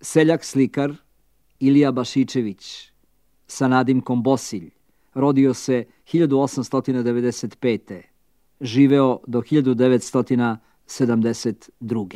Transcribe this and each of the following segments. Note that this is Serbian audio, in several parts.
Seljak slikar Ilija Bašičević sa nadimkom Bosilj rodio se 1895. Živeo do 1972.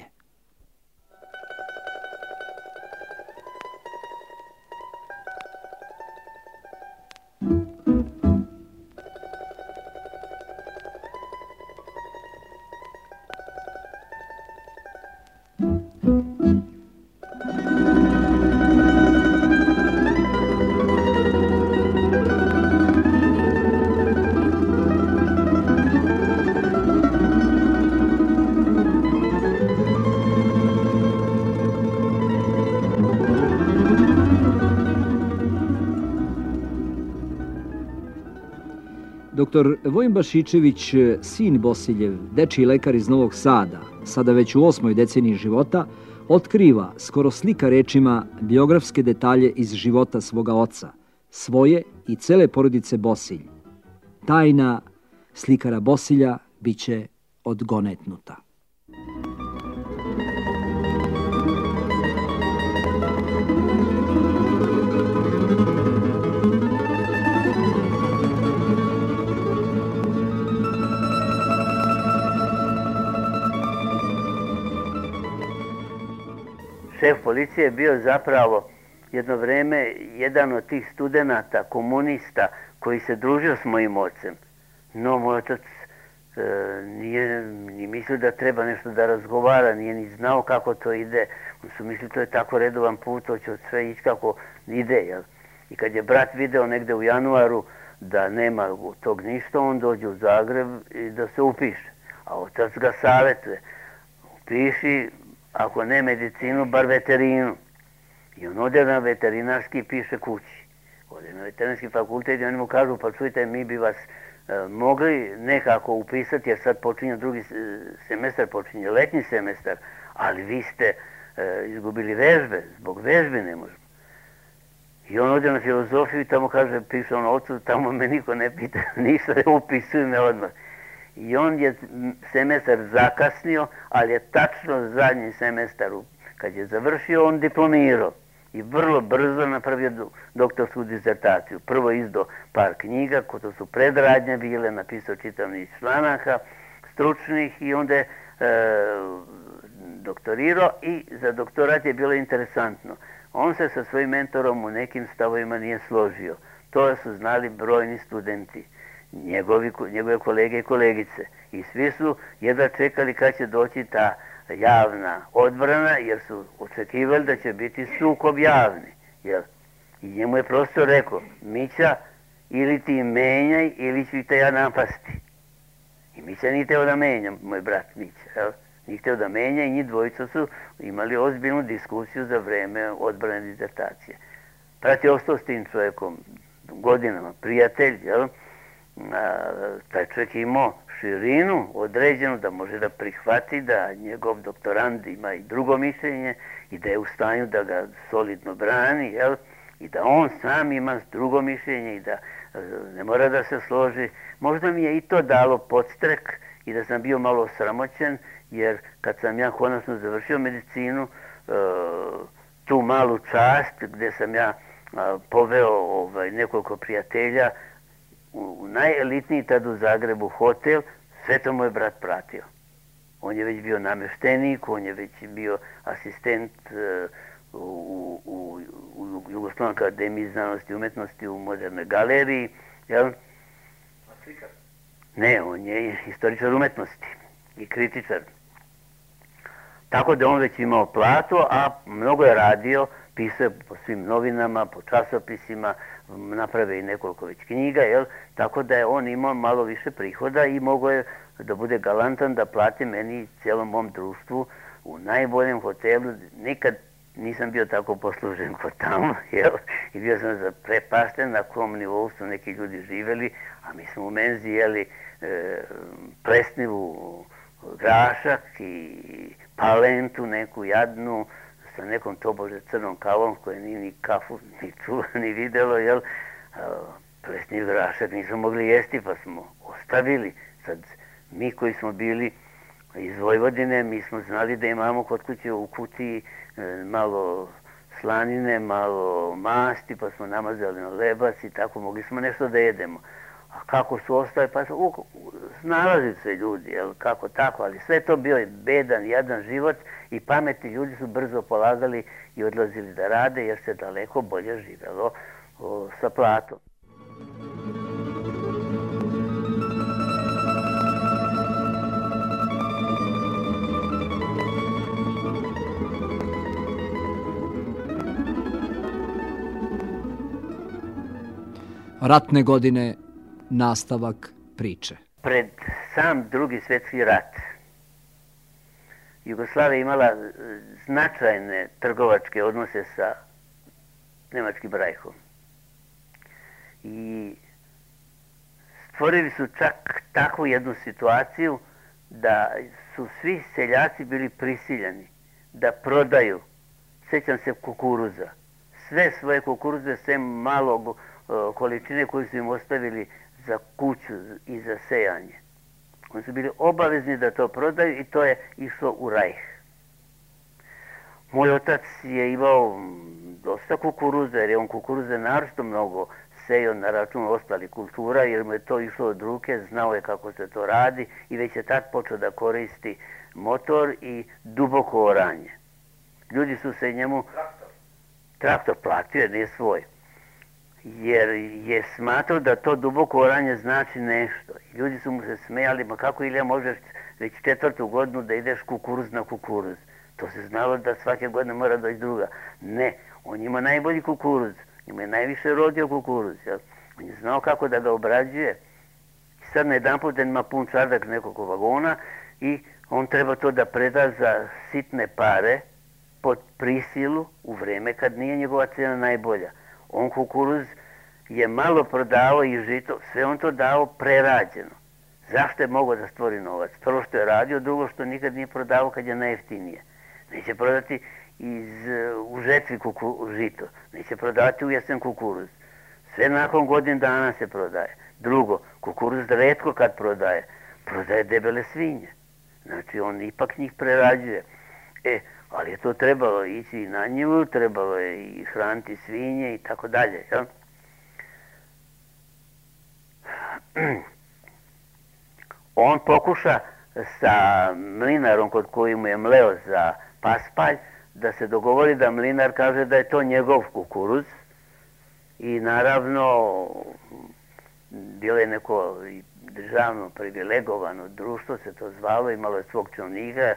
Dr. Vojin Bašičević, sin Bosiljev, dečiji lekar iz Novog Sada, sada već u 8. deceniji života, otkriva, skoro slika rečima, biografske detalje iz života svoga oca, svoje i cele porodice Bosilj. Tajna slikara Bosilja biće odgonetnuta. Šef policije je bio zapravo jedno vreme jedan od tih studenata, komunista, koji se družio s mojim ocem. No, moj otac nije ni mislio da treba nešto da razgovara, nije ni znao kako to ide. On su mislili to je tako redovan put, to će sve ići kako ide. Jel? I kad je brat video negde u januaru da nema tog ništa, on dođe u Zagreb i da se upiše. A otac ga savjetuje, upiši, ako ne medicinu, bar veterinu. I on ode na veterinarski i piše kući. Ode na veterinarski fakultet i oni mu kažu, pa čujte, mi bi vas mogli nekako upisati, jer sad počinje drugi semestar, počinje letnji semestar, ali vi ste izgubili vežbe, zbog vežbe ne možemo. I on ode na filozofiju i tamo kaže, piše on ocu, tamo me niko ne pita ništa, upisuju me odmah. I on je semestar zakasnio, ali je tačno zadnji semestar, kad je završio, on diplomirao. I vrlo brzo napravio doktorsku disertaciju. Prvo izdao par knjiga, to su predradnje bile, napisao čitav niz članaka stručnih i onda je doktorirao i za doktorat je bilo interesantno. On se sa svojim mentorom u nekim stavovima nije složio. To su znali brojni studenti, njegove kolege i kolegice. I svi su jedva čekali kad će doći ta javna odbrana, jer su očekivali da će biti sukob javni. Jel? I njemu je prosto rekao, Mića, ili ti menjaj, ili ću te ja napasti. I Mića nije teo da menja, moj brat Mića. Jel? Nije hteo da menja i njih dvojica su imali ozbiljnu diskusiju za vreme odbrane disertacije. Brat je ostao s tim čovjekom godinama, prijatelj, jel? Taj čovjek je imao širinu određenu da može da prihvati da njegov doktorand ima i drugo mišljenje i da je u stanju da ga solidno brani, jel? I da on sam ima drugo mišljenje i da ne mora da se složi. Možda mi je i to dalo podstrek i da sam bio malo sramoćen, jer kad sam ja konačno završio medicinu, tu malu čast gde sam ja poveo nekoliko prijatelja u najelitniji tad u Zagrebu hotel, sve to moj brat pratio. On je već bio nameštenik, on je već bio asistent u Jugoslovenskoj akademiji znanosti i umetnosti u Modernoj galeriji. Jel? Ne, on je historičar umetnosti i kritičar. Tako da on već imao platu, a mnogo je radio, pisao po svim novinama, po časopisima, naprave i nekoliko već knjiga, jel? Tako da je on imao malo više prihoda i mogao je da bude galantan da plati meni i cijelom mom društvu u najboljem hotelu. Nikad nisam bio tako poslužen kod tamo, jel? I bio sam zaprepašten na kom nivou su neki ljudi živeli, a mi smo u menzi jeli plesnivu grašak i palentu neku jadnu, sa nekom tobože crnom kavom koje nije ni kafu, ni čuo, ni videlo, jel? Plesni grašak nismo mogli jesti, pa smo ostavili. Sad, mi koji smo bili iz Vojvodine, mi smo znali da imamo kod kuće u kutiji malo slanine, malo masti, pa smo namazali na lebac i tako mogli smo nešto da jedemo. A kako su ostali, pa snalazi se ljudi, jel, kako tako, ali sve to bio je bedan, jadan život i pametni ljudi su brzo polagali i odlazili da rade jer se daleko bolje živelo sa platom. Ratne godine, nastavak priče. Pred sam Drugi svjetski rat Jugoslavija imala značajne trgovačke odnose sa Nemačkim rajhom. I stvorili su čak takvu jednu situaciju da su svi seljaci bili prisiljeni da prodaju, sjećam se, kukuruza. Sve svoje kukuruze, sve malo količine koju su im ostavili za kuću i za sejanje. Oni su bili obavezni da to prodaju i to je išlo u rajh. Moj otac je imao dosta kukuruza, jer je on kukuruze naročito mnogo sejao na račun ostalih kultura, jer mu je to išlo od ruke, znao je kako se to radi i već je tad počeo da koristi motor i duboko oranje. Ljudi su se njemu... Traktor platio, nije svoj. Jer je smatrao da to duboko oranje znači nešto. I ljudi su mu se smejali, ma kako Ilija možeš već 4. godinu da ideš kukuruz na kukuruz. To se znalo da svake godine mora doći druga. Ne, on ima najbolji kukuruz. Ima je najviše rodio kukuruz. Jel? On je znao kako da ga obrađuje. I sad na jedan put ima pun čardak nekog vagona i on treba to da preda za sitne pare pod prisilu u vreme kad nije njegova cena najbolja. On kukuruz je malo prodao i žito, sve on to dao prerađeno. Zašto je mogao da stvori novac? Prvo što je radio, drugo što nikad nije prodavao kad je najjeftinije. Neće prodati u žetvi žito, neće prodavati u jesen kukuruz. Sve nakon godin dana se prodaje. Drugo, kukuruz retko kad prodaje debele svinje. Znači on ipak njih prerađuje. Ali je to trebalo ići i na njivu, trebalo je i hraniti svinje i tako dalje. Jel? On pokuša sa mlinarom kod koji mu je mleo za paspalj da se dogovori da mlinar kaže da je to njegov kukuruz i naravno bilo je neko državno privilegovano društvo, se to zvalo, imalo je svog činovnika,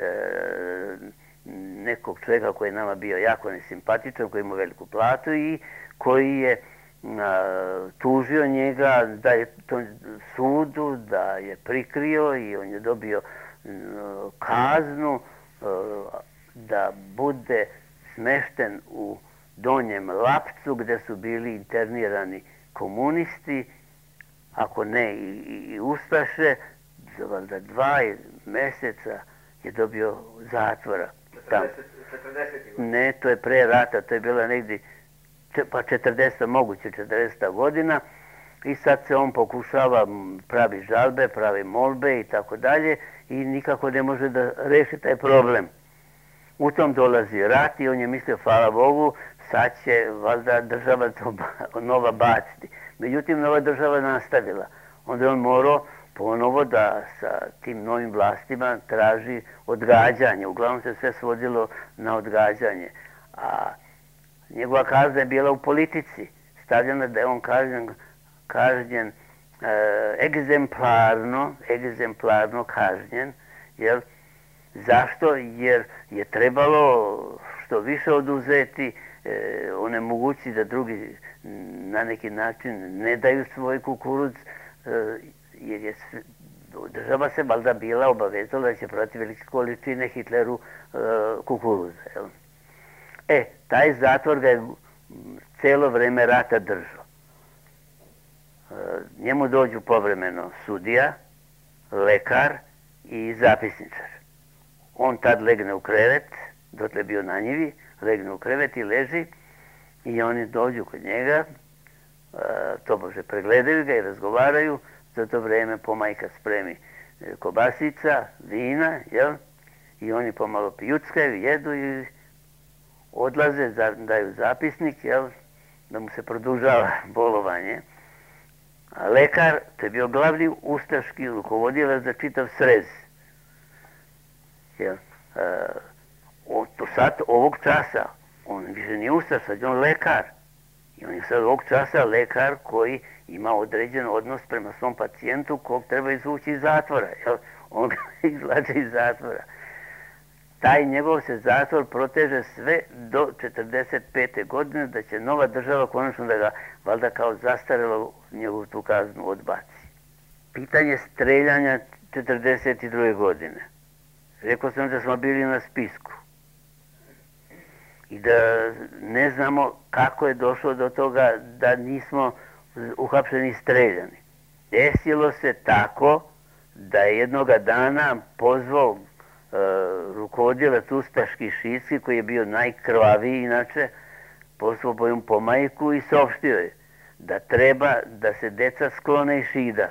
nekog čovjeka koji je nama bio jako nesimpatičan, koji ima veliku platu i koji je tužio njega da je to sudu, da je prikrio i on je dobio kaznu da bude smešten u Donjem Lapcu gdje su bili internirani komunisti, ako ne i ustaše, za valjda 2 mjeseca je dobio zatvora. 40. Ne, to je pre rata, to je bila negdje, pa 40. moguće 40. godina i sad se on pokušava, pravi žalbe, pravi molbe i tako dalje i nikako ne može da reši taj problem. U tom dolazi rat i on je mislio, hvala Bogu, sad će valjda država to nova baciti. Međutim, nova država nastavila. Onda je on morao ponovo da sa tim novim vlastima traži odgađanje. Uglavnom se sve svodilo na odgađanje. A njegova kazna je bila u politici. Stavljena da je on kažnjen egzemplarno kažnjen. Jel? Zašto? Jer je trebalo što više oduzeti, onemogućiti da drugi na neki način ne daju svoj kukuruz, jer je država se valjda bila obavezala da će prodati velike količine Hitleru kukuruza. Jel? Taj zatvor ga je celo vreme rata držao. Njemu dođu povremeno sudija, lekar i zapisničar. On tad legne u krevet, dotle je bio na njivi, legne u krevet i leži i oni dođu kod njega, tobože pregledaju ga i razgovaraju, za to vreme pomajka spremi kobasica, vina, jel? I oni pomalo pijuckaju, jedu i odlaze, daju zapisnik, jel, da mu se produžava bolovanje. A lekar, to je bio glavni ustaški rukovodilac za čitav srez. Jel, sad, ovog časa, on više nije ustaš, sad je on lekar. I on je sad ovog časa lekar koji ima određen odnos prema svom pacijentu kog treba izvući iz zatvora. Jel? On ga izvlače iz zatvora. Taj njegov se zatvor proteže sve do 45. godine, da će nova država konačno da ga, valjda kao zastarelo, njegovu tu kaznu odbaci. Pitanje streljanja 42. godine. Rekao sam da smo bili na spisku. I da ne znamo kako je došlo do toga da nismo uhapšeni i streljani. Desilo se tako da je jednoga dana pozvao rukovodilac ustaški šitski, koji je bio najkrvaviji inače, poslao boju po majku i saopštio je da treba da se deca sklone iz Šida.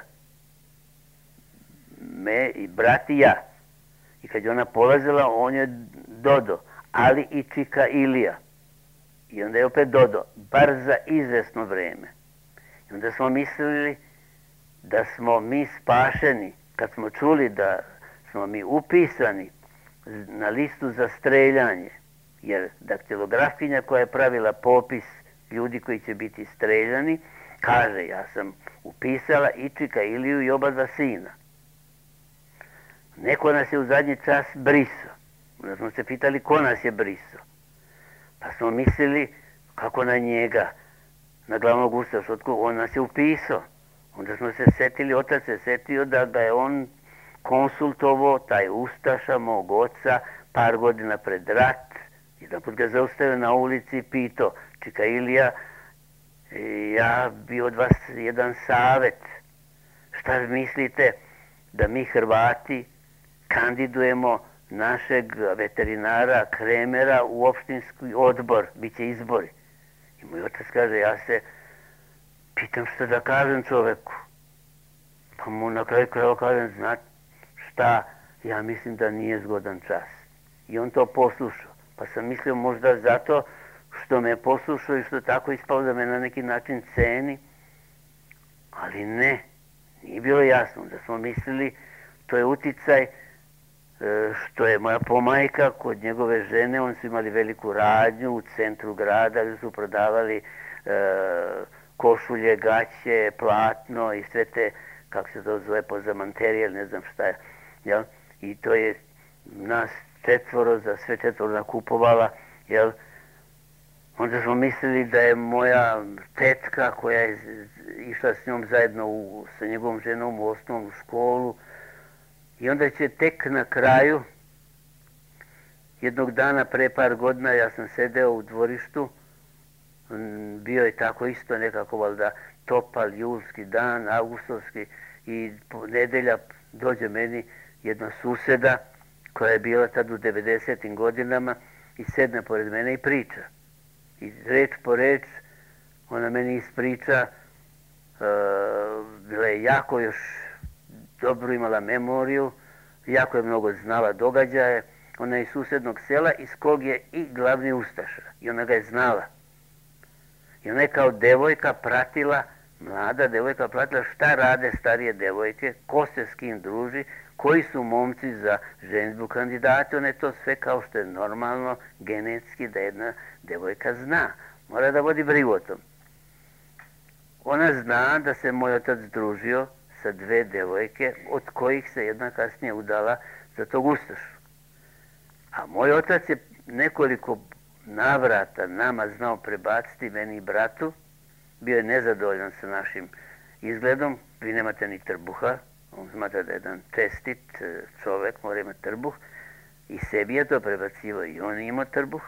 Me i brat i ja. I kad je ona polazila, on je dodo, ali i čika Ilija. I onda je opet dodo, bar za izvesno vreme. I onda smo mislili da smo mi spašeni, kad smo čuli da smo mi upisani na listu za streljanje, jer daktilografkinja koja je pravila popis ljudi koji će biti streljani, kaže, ja sam upisala i čika Iliju i oba dva sina. Neko nas je u zadnji čas brisao. Onda smo se pitali ko nas je brisao. Pa smo mislili kako na njega, na glavnog ustaša, on nas je upisao. Onda smo se setili, otac se setio da ga je on konsultovao, taj ustaša mog oca, par godina pred rat. Jedan put ga zaustavio na ulici i pitao, čika Ilija, ja bi od vas jedan savet. Šta mislite da mi Hrvati kandidujemo našeg veterinara Kremera u opštinski odbor, bit će izbori. I moj otac kaže, ja se pitam što da kažem čoveku. Pa mu na kraju krajeva kažem, znate šta, ja mislim da nije zgodan čas. I on to poslušao. Pa sam mislio možda zato što me je poslušao i što tako ispao da me na neki način ceni. Ali ne, nije bilo jasno. Da smo mislili, to je uticaj što je moja pomajka kod njegove žene, oni su imali veliku radnju u centru grada gdje su prodavali košulje, gaće, platno i sve te, kako se to zove, pozamanterije, ne znam šta je. Jel? I to je nas četvoro, za sve četvoro nakupovala. Jel? Onda smo mislili da je moja tetka koja je išla s njom zajedno sa njegovom ženom u osnovnu školu. I onda će tek na kraju, jednog dana pre par godina, ja sam sedeo u dvorištu, bio je tako isto nekako valjda topal julski dan, augustovski, i nedelja dođe meni jedna suseda koja je bila tad u 90. godinama i sedne pored mene i priča. I reč po reč ona meni ispriča, bila je jako još dobro imala memoriju, jako je mnogo znala događaje. Ona je iz susednog sela iz kog je i glavni ustaša. I ona ga je znala. I ona je kao devojka pratila, mlada devojka pratila šta rade starije devojke, ko se s kim druži, koji su momci za ženidbu kandidati. Ona je to sve kao što je normalno, genetski, da jedna devojka zna. Mora da vodi brigu o tom. Ona zna da se moj otac družio sa dve devojke, od kojih se jedna kasnije udala za tog ustašu. A moj otac je nekoliko navrata nama znao prebaciti, meni i bratu. Bio je nezadovoljan sa našim izgledom. Vi nemate ni trbuha. On smatra da je jedan čestit čovek, mora imati trbuh. I sebi je to prebacivao i on imao trbuh.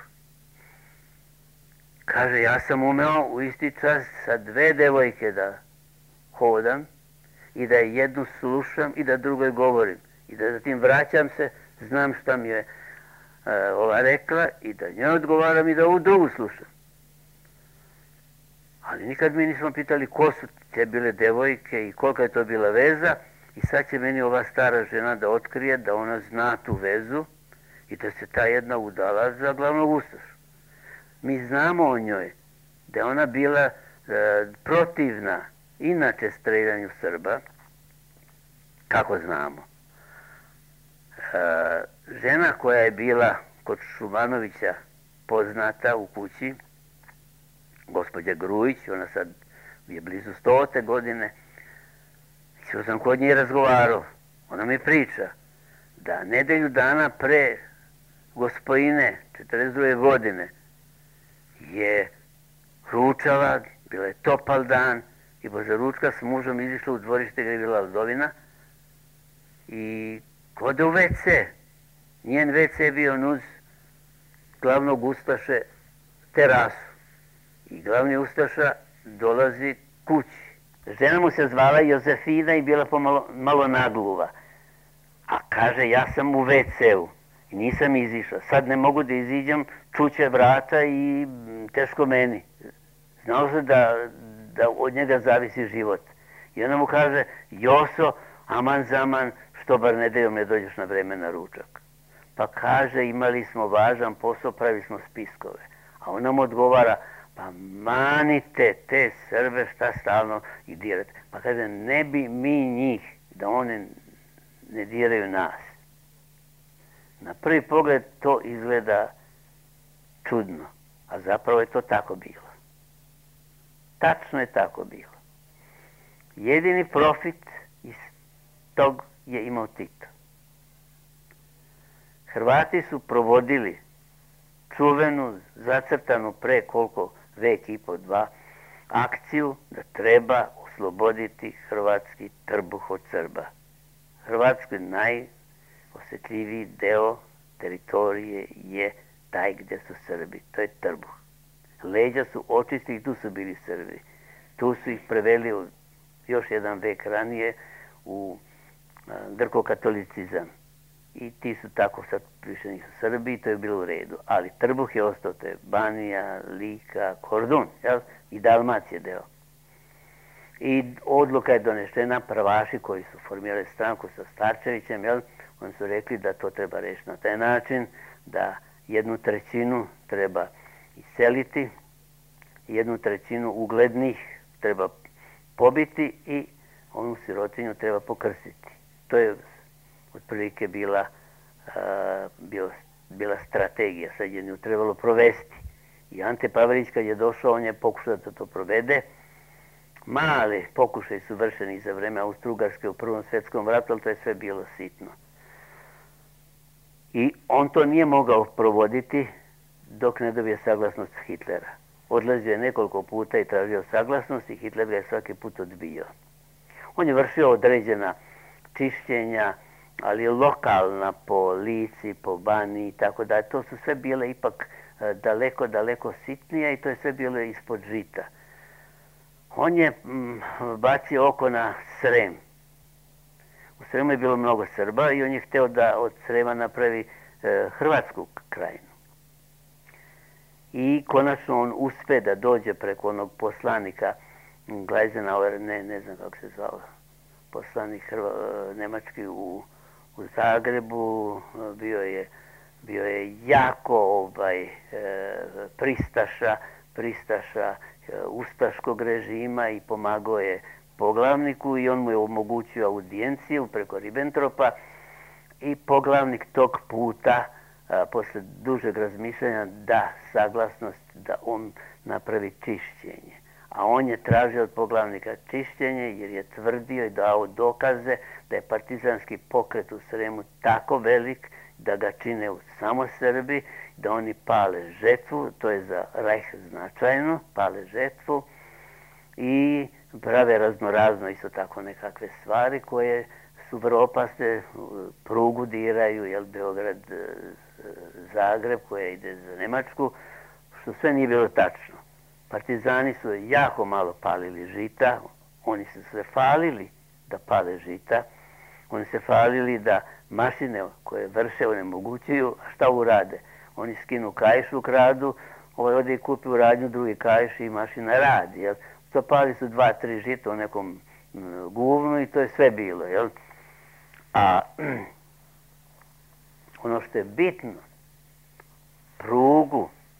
Kaže, ja sam umeo u isti čas sa dve devojke da hodam i da jednu slušam i da drugoj govorim. I da zatim vraćam se, znam šta mi je ova rekla i da njoj odgovaram i da ovu drugu slušam. Ali nikad mi nismo pitali ko su te bile devojke i kolika je to bila veza. I sad će meni ova stara žena da otkrije da ona zna tu vezu i da se ta jedna udala za glavnog ustaša. Mi znamo o njoj da je ona bila protivna inače streljanju Srba. Kako znamo? Žena koja je bila kod Šumanovića poznata u kući, gospođa Grujić, ona sad je blizu 100. godine, što sam kod nje razgovarao, ona mi priča da nedelju dana pre Gospojine, 42. godine, je ručala, bila je topal dan i posle ručka s mužom izišla u dvorište gdje je bila Aldovina i ode u WC. Njen WC je bio uz glavnog ustaše terasu i glavni ustaša dolazi kući. Žena mu se zvala Jozefina i bila malo nagluva. A kaže, ja sam u WC-u i nisam izišla. Sad ne mogu da iziđem, čuće vrata i teško meni. Znao se da od njega zavisi život. I ona mu kaže, Joso, aman zaman, što bar nedeljom ne dođeš na vreme na ručak. Pa kaže, imali smo važan posao, pravili smo spiskove. A ona mu odgovara, pa manite te Srbe, šta stalno ih dirate. Pa kaže, ne bi mi njih, da one ne diraju nas. Na prvi pogled to izgleda čudno, a zapravo je to tako bilo. Tačno je tako bilo. Jedini profit iz tog je imao Tito. Hrvati su provodili čuvenu, zacrtanu pre koliko vek i po dva, akciju da treba osloboditi hrvatski trbuh od Srba. Hrvatski najosjetljiviji deo teritorije je taj gdje su Srbi. To je trbuh. Leđa su očisti i tu su bili Srbi. Tu su ih preveli još jedan vek ranije u grko-katolicizam. I ti su tako sad više nisu Srbi i to je bilo u redu. Ali trbuh je ostao, to je Banija, Lika, Kordun, jel? I Dalmacije deo. I odluka je donešena, prvaši koji su formirali stranku sa Starčevićem, jel? Oni su rekli da to treba rešiti na taj način, da 1/3 treba iseliti, 1/3 uglednih treba pobiti i onu sirotinju treba pokrstiti. To je otprilike bila strategija, sad je nju trebalo provesti. I Ante Pavelić kad je došao, on je pokušao da to provede. Male pokušaje su vršeni za vreme Austro-Ugarske u Prvom svjetskom ratu, ali to je sve bilo sitno. I on to nije mogao provoditi dok ne dobije saglasnost Hitlera. Odlazio je nekoliko puta i tražio saglasnost i Hitler ga je svaki put odbio. On je vršio određena čišćenja, ali lokalna po Lici, po Baniji i tako da. To su sve bile ipak daleko sitnije i to je sve bilo ispod žita. On je bacio oko na Srem. U Sremu je bilo mnogo Srba i on je hteo da od Srema napravi Hrvatsku krajinu. I konačno on uspe da dođe preko onog poslanika Gleisenauer, ne znam kako se zvao, poslanik nemački u Zagrebu, bio je jako pristaša ustaškog režima i pomagao je poglavniku i on mu je omogućio audijenciju preko Ribbentropa i poglavnik tog puta posle dužeg razmišljanja da saglasnost da on napravi čišćenje. A on je tražio od poglavnika čišćenje jer je tvrdio i dao dokaze da je partizanski pokret u Sremu tako velik da ga čine samo Srbi, da oni pale žetvu, to je za Rajh značajno, pale žetvu i prave raznorazno isto tako nekakve stvari koje su vrlo opasne, prugu diraju, jel, Beograd-Zagreb koja ide za Nemačku, što sve nije bilo tačno. Partizani su jako malo palili žita, oni su se falili da pale žita, oni se falili da mašine koje vrše onemogućuju, a šta urade? Oni skinu kaiš u kradu, ode i kupi u radnju drugi kaiš i mašina radi. Jel? To pali su 2-3 žita u nekom guvnu i to je sve bilo. Jel? A ono što je bitno, prugu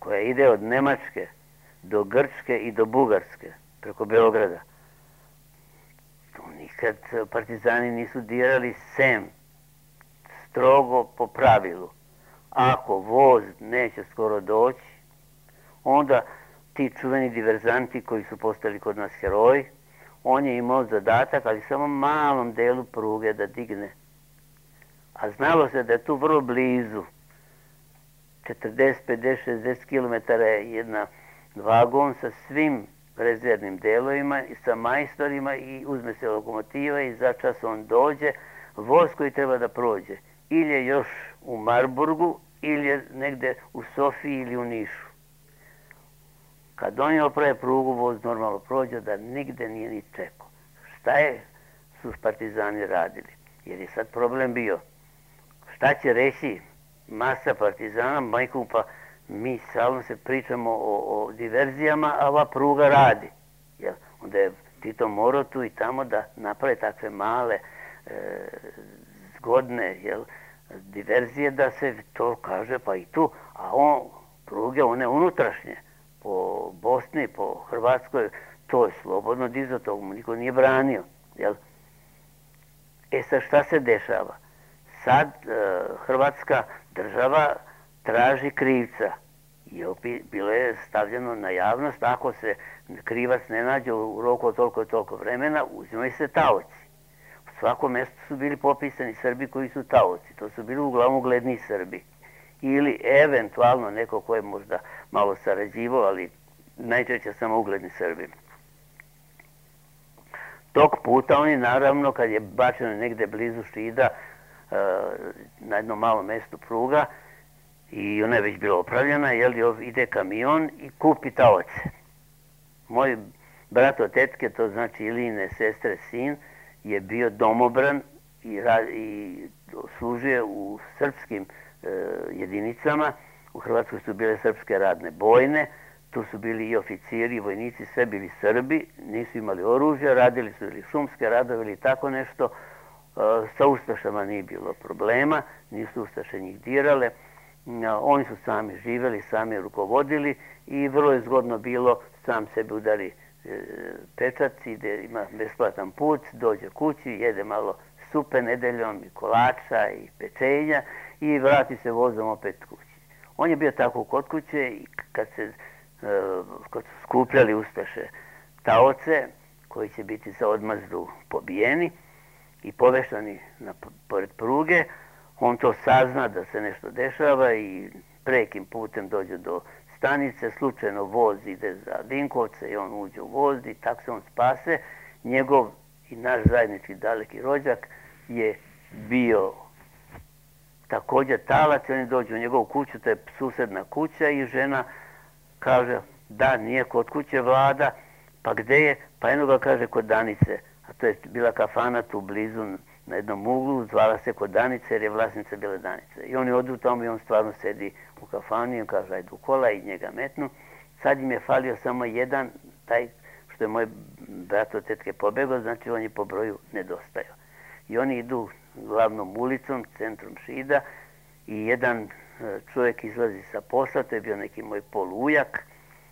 koja ide od Nemačke do Grčke i do Bugarske, preko Beograda. Tu nikad partizani nisu dirali sem, strogo po pravilu. Ako voz neće skoro doći, onda ti čuveni diverzanti koji su postali kod nas heroji, on je imao zadatak, ali samo malom delu pruge da digne. A znalo se da je tu vrlo blizu, 40, 50, 60 km je jedna vagon sa svim rezervnim delovima i sa majstorima i uzme se lokomotiva i začas on dođe. Voz koji treba da prođe ili je još u Marburgu ili je negde u Sofiji ili u Nišu. Kad oni oprave prugu, voz normalno prođe, da nigde nije ni čekao. Šta su partizani radili? Jer je sad problem bio. Šta će reći masa partizana, majku, pa mi stalno se pričamo o diverzijama, a ova pruga radi. Jel? Onda je Tito morao tu i tamo da naprave takve male, zgodne diverzije, da se to kaže pa i tu. A pruge, one unutrašnje, po Bosni, po Hrvatskoj, to je slobodno dizao, to mu niko nije branio. Jel? Sad šta se dešava? Sad Hrvatska država traži krivca. Bilo je stavljeno na javnost, ako se krivac ne nađe u roku od toliko i toliko vremena, uzimaju se taoci. U svakom mjestu su bili popisani Srbi koji su taoci. To su bili uglavnom ugledni Srbi. Ili eventualno neko ko je možda malo sarađivao, ali najčešće samo ugledni Srbi. Tog puta oni naravno, kad je bačeno negde blizu Šida, na jednom malom mjestu pruga, i ona je već bila opravljena, ide kamion i kupi taoce. Moj brat od tetke, to znači Iline sestre sin, je bio domobran i služio u srpskim jedinicama. U Hrvatskoj su bile srpske radne bojne, tu su bili i oficiri i vojnici, sve bili Srbi, nisu imali oružja, radili su ili šumske radove ili tako nešto. Sa ustašama nije bilo problema, nisu ustaše njih dirale. Oni su sami živjeli, sami rukovodili i vrlo je zgodno bilo, sam sebi udari pečat, ima besplatan put, dođe kući, jede malo supe nedeljom i kolača i pečenja i vrati se vozom opet kući. On je bio tako kod kuće i kad su skupljali ustaše taoce koji će biti za odmazdu pobijeni i poveštani pored pruge, on to sazna da se nešto dešava i prekim putem dođe do stanice, slučajno voz ide za Vinkovce i on uđe u voz i tako se on spase. Njegov i naš zajednički daleki rođak je bio također talac i oni dođu u njegovu kuću, to je susedna kuća i žena kaže da nije kod kuće Vlada, pa gde je? Pa jedno ga kaže kod Danice, a to je bila kafana tu blizu na jednom uglu, zvala se kod Danice jer je vlasnica bila Danica. I oni odu tamo i on stvarno sedi u kafani i on kaže ajde u kola i njega metnu. Sad im je falio samo jedan, taj što je moj brat od tetke pobegao, znači on je po broju nedostajao. I oni idu glavnom ulicom, centrom Šida i jedan čovjek izlazi sa posla, to je bio neki moj polujak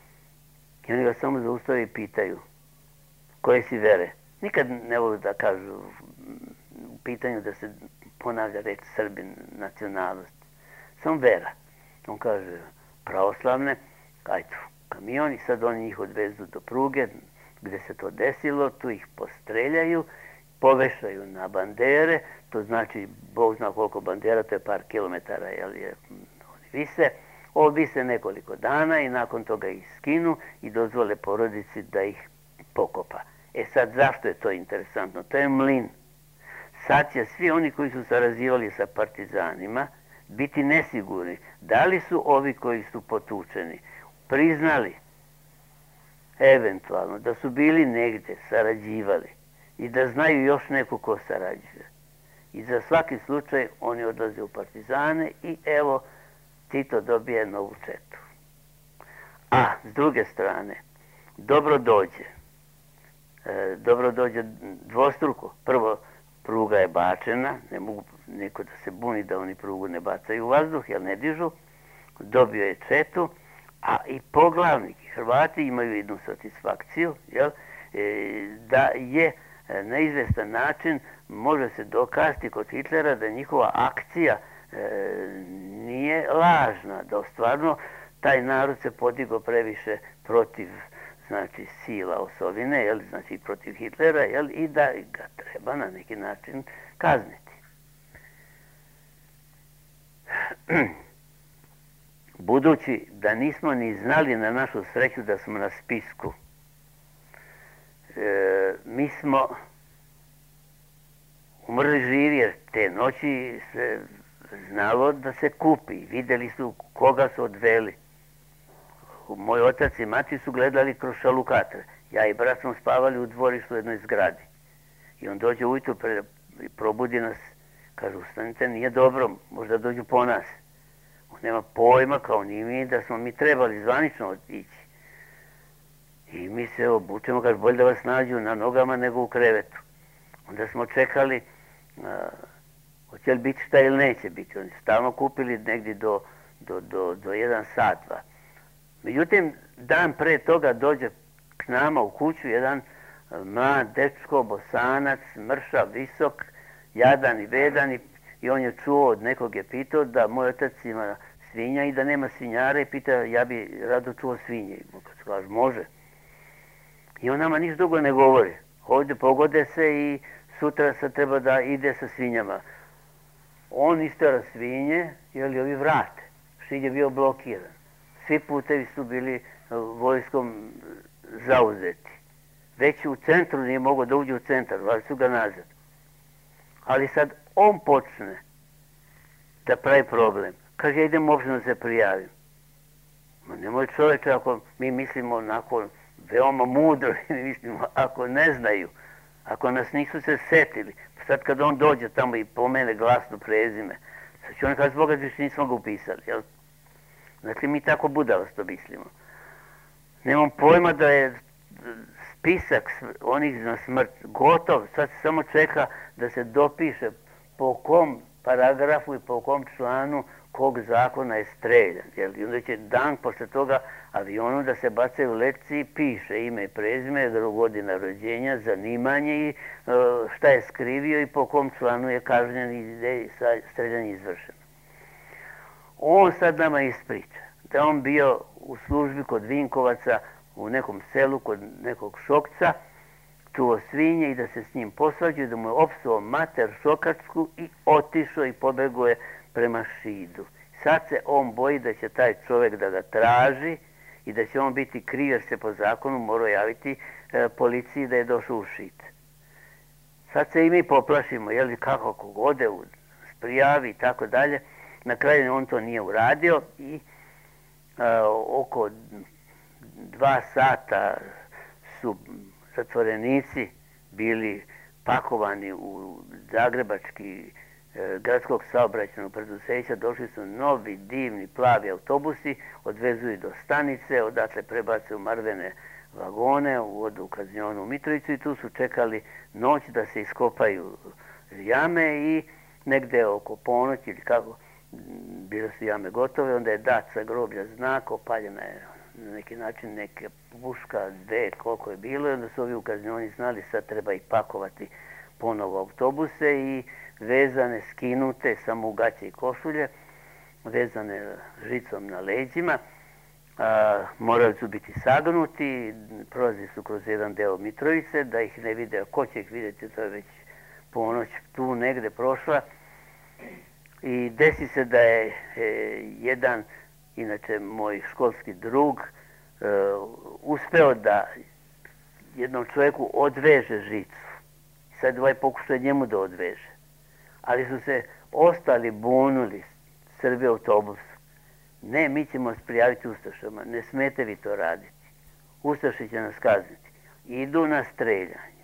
i oni ga samo zaustave i pitaju koje si vere. Nikad ne volu da kažu u pitanju da se ponavlja reč Srbin, nacionalnost. Samo vera. On kaže pravoslavne, ajde kamion i sad oni njih odvezu do pruge gde se to desilo, tu ih postreljaju, povešaju na bandere, to znači, Bog zna koliko bandera, to je par kilometara, oni vise. Ovise nekoliko dana i nakon toga ih skinu i dozvole porodici da ih pokopa. Sad, zašto je to interesantno? To je mlin. Sad će svi oni koji su sarađivali sa partizanima biti nesigurni. Da li su ovi koji su potučeni priznali eventualno da su bili negde, sarađivali i da znaju još neko ko sarađuje. I za svaki slučaj oni odlaze u partizane i evo Tito dobije novu četu. A s druge strane, dobro dođe dvostruko. Prvo, pruga je bačena, ne mogu niko da se buni da oni prugu ne bacaju u vazduh, jer ne dižu. Dobio je četu, A i poglavnik, Hrvati imaju jednu satisfakciju, jel, da je na izvestan način može se dokazati kod Hitlera da njihova akcija nije lažna, da stvarno taj narod se podigao previše protiv, znači, sila osovine, jel, znači protiv Hitlera, jel, i da ga treba na neki način kazniti. Budući da nismo ni znali na našu sreću da smo na spisku, mi smo umrli živi, jer te noći se znalo da se kupi. Vidjeli su koga su odveli. Moj otac i mati su gledali kroz šalukatre. Ja i brat smo spavali u dvorištu u jednoj zgradi. I on dođe ujutro i probudi nas. Kaže, ustanite, nije dobro, možda dođu po nas. On nema pojma, kao ni mi, da smo mi trebali zvanično otići. I mi se obučemo, kaže, bolje da vas nađu na nogama nego u krevetu. Onda smo čekali, hoće li biti šta ili neće biti. Oni stalno kupili negdje do 1 sat, 2. Međutim, dan pre toga dođe k nama u kuću jedan mlad dečko, bosanac, mršav, visok, jadan i bedan, i on je čuo, od nekog je pitao da moj otac ima svinja i da nema svinjara, i pita, ja bi rado čuo svinje. I kad kaže, može. I on nama ništa drugo ne govori. Ovdje pogode se i sutra se treba da ide sa svinjama. On istera svinje, jer ovi vrate. Šid je bio blokiran. Svi putevi su bili vojskom zauzeti. Već u centru nije mogao da uđe u centar, vali su ga nazad. Ali sad on počne da pravi problem. Kaže, ja idem uopšte da se prijavim. Ma nemoj čoveče, ako mi mislimo onako veoma mudro, mi mislimo, ako ne znaju, ako nas nisu se setili, sad kad on dođe tamo i pomene glasno prezime, sad će on kada zbog više nismo ga upisali, jel? Znači, mi tako budalasto mislimo. Nemam pojma da je spisak onih na smrt gotov, sad se samo čeka da se dopiše po kom paragrafu i po kom članu kog zakona je streljan. Jel? I onda će dan posle toga avionu da se bacaju u lekciji, piše ime i prezime, godina rođenja, zanimanje i šta je skrivio i po kom članu je kažnjen i streljanje izvršeno. On sad nama ispriča da on bio u službi kod Vinkovaca u nekom selu kod nekog Šokca, čuo svinje i da se s njim posvađaju, da mu je opsuo mater Šokačku i otišao i pobegao je prema Šidu. Sad se on boji da će taj čovjek da ga traži i da će on biti kriv, jer se po zakonu morao javiti policiji da je došao u Šid. Sad se i mi poplašimo, jel, kako ode u prijavi i tako dalje. Na kraju on to nije uradio i oko 2 sata su zatvorenici bili pakovani u zagrebački gradskog saobraćajnog preduzeća, došli su novi, divni, plavi autobusi, odvezuju do stanice, odatle prebace u marvene vagone, odu u kaznionu u Mitrovicu i tu su čekali noć da se iskopaju jame i negde oko ponoći ili kako, bile su jame gotove, onda je dat sa groblja znak, opaljena je na neki način neka puška, 2, koliko je bilo, i onda su ovi u kaznioni znali sad treba ih pakovati ponovo autobuse i vezane, skinute, samo u gaće i košulje, vezane žicom na leđima, morali su biti sagnuti, prolazi su kroz jedan deo Mitrovice, da ih ne vide, ko će ih vidjeti, to je već ponoć tu negde prošla. I desi se da je jedan, inače moj školski drug, uspeo da jednom čovjeku odveže žicu. Sad ovaj pokušao njemu da odveže. Ali su se ostali bunuli, Srbi autobusu. Ne, mi ćemo vas prijaviti Ustašama, ne smete vi to raditi. Ustaši će nas kazniti. Idu na streljanje.